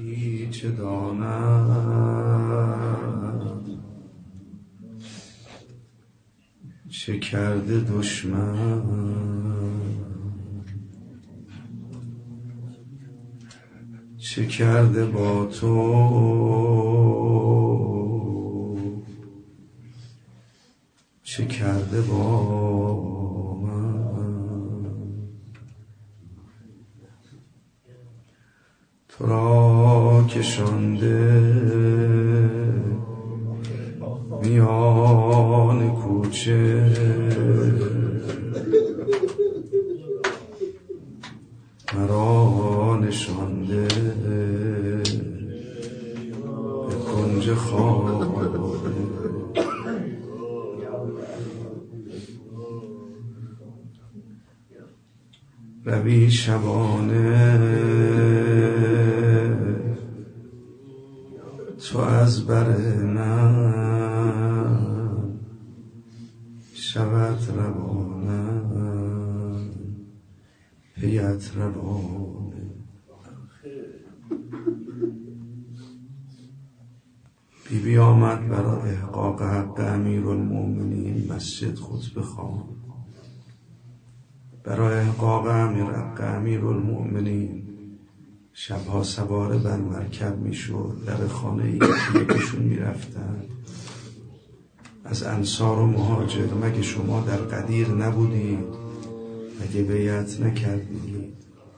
هستی چه داند، چه کرده دشمن، چه کرده با تو، چه کرده با من. تو را کشانده میان کوچه، مرا نشانده به کنج خانه. روی شبانه تو از بر من، شود روانه پیت روانه. بی آمد برای احقاق حق امیرالمومنین مسجد خطبه خواند. برای احقاق حق امیرالمومنین شبها سواره بر مرکب میشد، در خانه یکیشون میرفتن. از انصار و مهاجر مگه شما در قدیر نبودید؟ مگه بیعت نکردید؟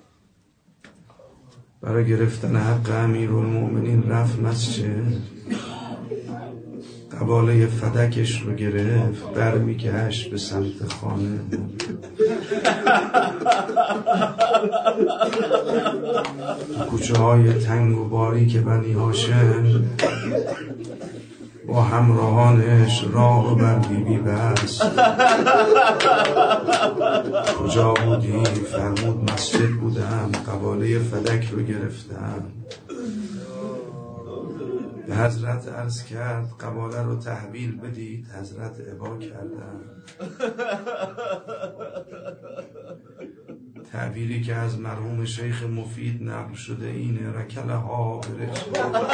برای گرفتن حق امیرالمومنین رفت مسجد، قباله فدکش رو گرفت، برمیگشت به سمت خانه. تو کوچه های تنگ و باریک بنی هاشم با همراهانش راه رو بر بیبی بست. کجا بودی؟ فرمود مسجد بودم، قباله فدک رو گرفتم. به حضرت عرض کرد قباله رو تحویل بدید. حضرت ابا کردن. تعبیری که از مرحوم شیخ مفید نقل شده اینه: رکله ها برش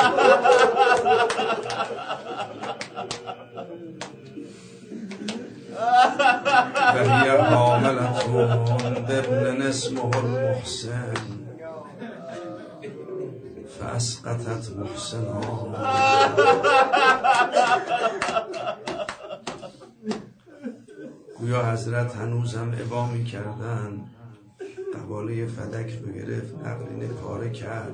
و هی حاملتون بابن اسمه المحسن فاسقطت محسنا. گویا حضرت هنوزم ابا می کردن. قباله فدک رو گرفت، نقرینه پاره کرد.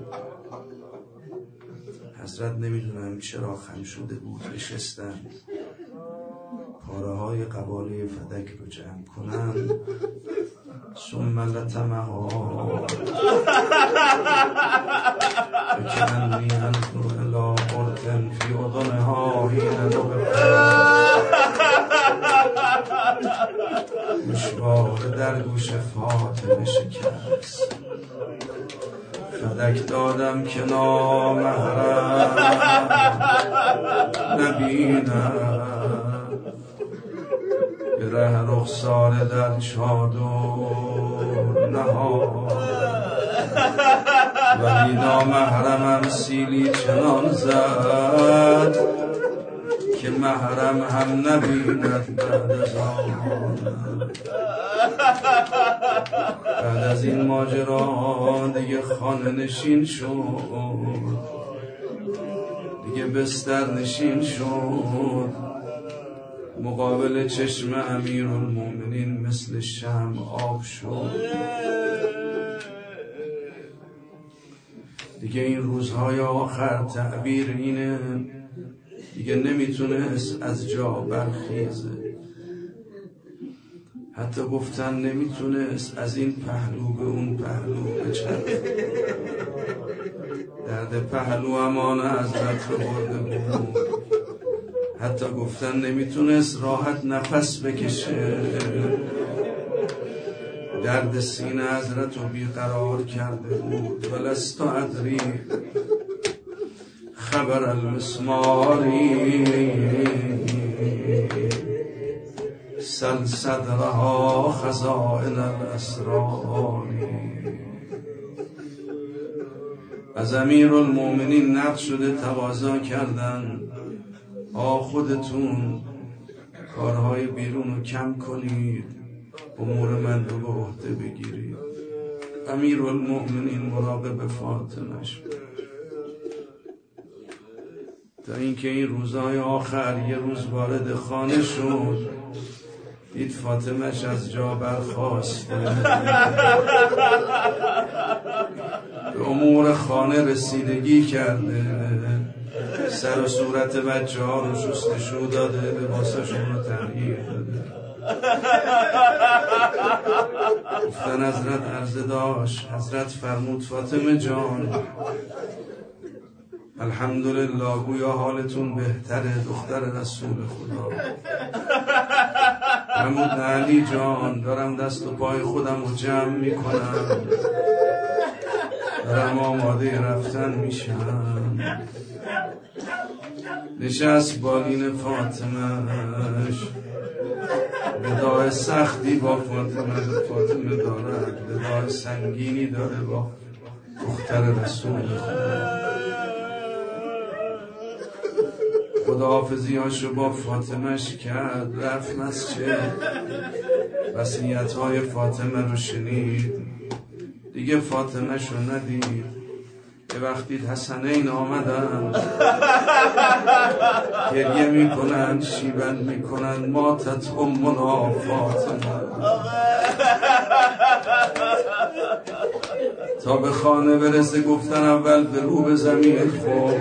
حضرت نمیدونم چرا خم شده بود، نشستن پاره های قباله فدک رو جمع کنن. ثم لطمها بکننی انظر الی قرطن فی اذنها حین مشوار در گوش فاطمه شکست. فدک دادم که نامحرم نبینم، به ره رخسار در چادر نهاد. ولی نامحرمم سیلی چنان زد که محرم هم نبیند بعد از آن. بعد از این ماجرا دیگه خانه نشین شد، دیگه بستر نشین شد. مقابل چشم امیرالمومنین مثل شمع آب شد. دیگه این روزهای آخر تعبیر اینه، دیگه نمیتونست از جا برخیزه. حتی گفتن نمیتونست از این پهلو به اون پهلو بچرخه. درد پهلو امان حضرت رو برده بود. حتی گفتن نمیتونست راحت نفس بکشه. درد سینه حضرت رو بیقرار کرده بود. ولست ادری خبر المسماری سل صدرها خزائن الاسرار. از امیرالمومنین نقل شده تقاضا کردن خودتون کارهای بیرون رو کم کنید، امور من رو به عهده بگیرید. امیرالمومنین مراقب فاطمه‌اش تا اینکه این روزهای آخر یه روز وارد خانه شد، دید فاطمه‌اش از جا برخاسته، به امور خانه رسیدگی کرده، سر و صورت بچه ها رو شستشو داده، لباساشون رو تغییر داده. گفتن حضرت عرضه داشت، حضرت فرمود فاطمه جان الحمدلله گویا حالتون بهتره دختر رسول خدا. فرمود علی جان دارم دست و پای خودم رو جمع میکنم، دارم آماده رفتن میشم. نشست بالین فاطمهش، وداع سختی با فاطمه دارد، وداع سنگینی داره با دختر رسول خداحافظیاشو با فاطمهش کرد، رفت مسجد، وصیت‌های فاطمه رو شنید، دیگه فاطمه‌شو ندید. یه وقتی حسنین آمدن گریه میکنن، شیون میکنن، ماتت امنا فاطمه. تا به خانه برسه گفتن اول به رو به زمین خورد.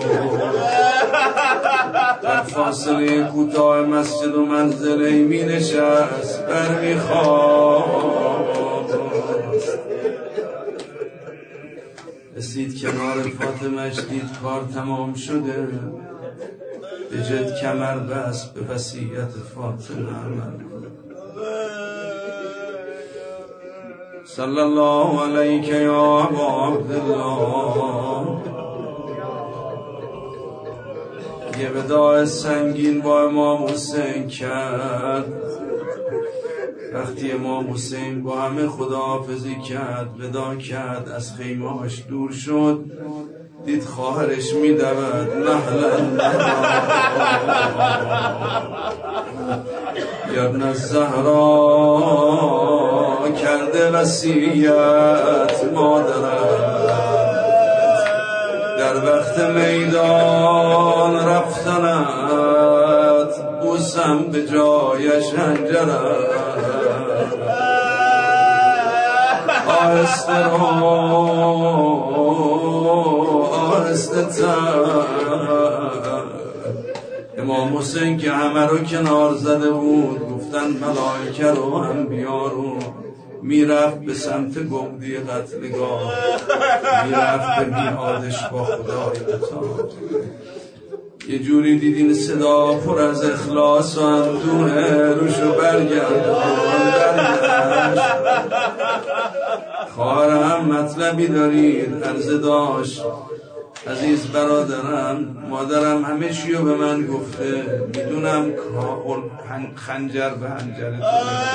در فاصله کوتاه مسجد و منزله می نشست، برمیخواست. رسید کنار فاطمه‌اش، دید کار تمام شده، به جد کمر بست، به وصیت فاطمه عمل کن. صلی الله علیک یا ابا عبدالله. یه وداع سنگین با امام حسین کرد. وقتی امام حسین با همه خداحافظی کرد، وداع کرد، از خیمه‌اش دور شد، دید خواهرش می‌دود مهلا یا ابن الزهرا، کرده وصیت مادرت در وقت میدان رفتنت، بوسم به جایش هنجرت. آهسته رو آهسته تر. امام حسین که همه رو کنار زده بود، گفتن ملائکه رو انبیا رو، میرفت به سمت گودی قتلگاه، میرفت به میعادش با خدای متعال. یه جوری دیدین صدا پر از اخلاص و اندوه روشو برگرد. خواهرم مطلبی دارید؟ عرضه داشت عزیز برادرم، مادرم همه چیو به من گفته، میدونم خنجر به هنجرتون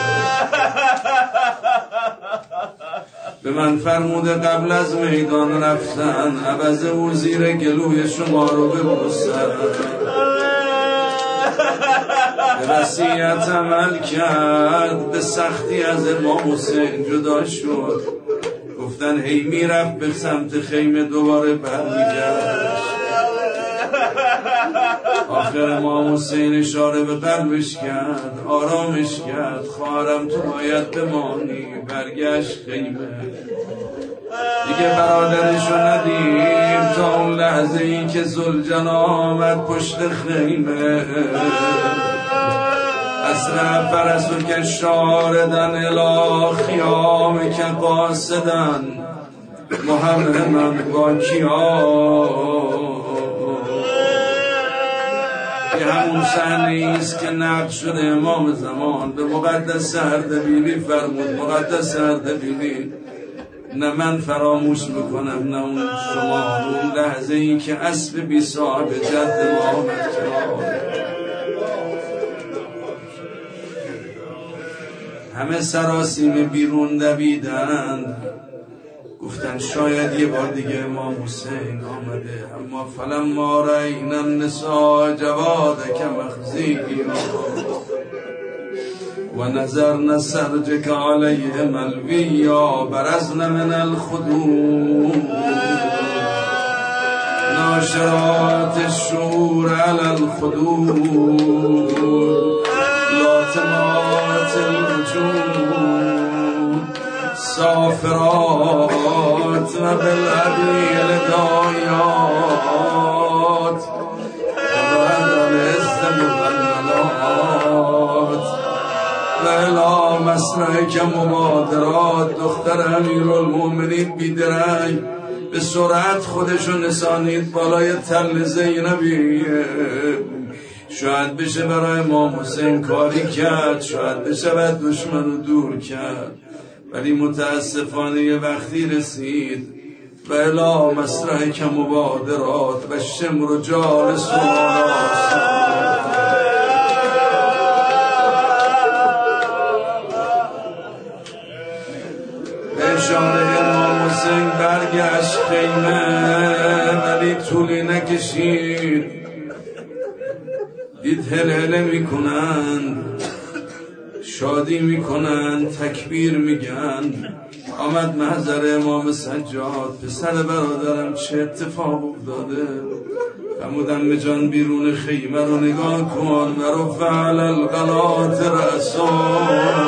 به من فرموده قبل از میدان رفتن عوض او زیر گلوی شما رو ببوسن. به وصیت عمل کرد، به سختی از امام حسین جدا شد. گفتن هی میرفت به سمت خیمه، دوباره برمیگشت. آخر امام حسین اشاره به قلبش کرد، آرامش کرد، خواهرم تو باید بمانی. برگشت خیمه، دیگه برادرشو ندید تا اون لحظه ای که ذوالجلال آمد پشت خیمه. اسرع فرس و کشاردن الی خیام که قاصدن، محمد با کیا. یه همون صحنه ایست که نقل شده امام زمان به مقدس اردبیلی فرمود، مقدس اردبیلی نه من فراموش بکنم نه اون شما، اون لحظه ای که اسب بی صاحب جد ما آمد کنار. همه سراسیم بیرون دویدند، گفتن شاید یه بار دیگه امام حسین آمده. اما فلما رأینا النساء جوادک مخزی و نظرن سرجک علیه ملویا برزن من الخدود ناشرات الشعور علی الخدود لاتمات الوجود سافرات و بالعبیل دایات و بعد الاسم والملات و الا مسرعک مبادرات. دختر امیرالمومنین بیدرنگ به سرعت خودشو نسانید بالای تل زینبی. شاید بشه برای امام حسین کاری کرد، شاید بشه باید دشمن رو دور کرد، ولی متاسفانه یه وقتی رسید و الا مسرعک مبادرات و شمر جالس و اشاره امام حسین برگشت خیمه، ولی طولی نکشید. دید هل میکنند، شادی میکنند، تکبیر میگن. آمد محضر امام سجاد، پسر برادرم چه اتفاق افتاده؟ فرمودن به جان بیرون خیمه رو نگاه کن. و رفع علی القنات رأسا،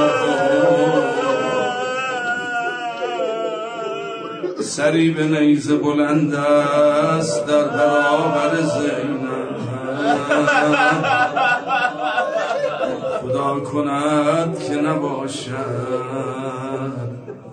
سری به نیزه بلند است در برابر زینب. خدا کند که نباشد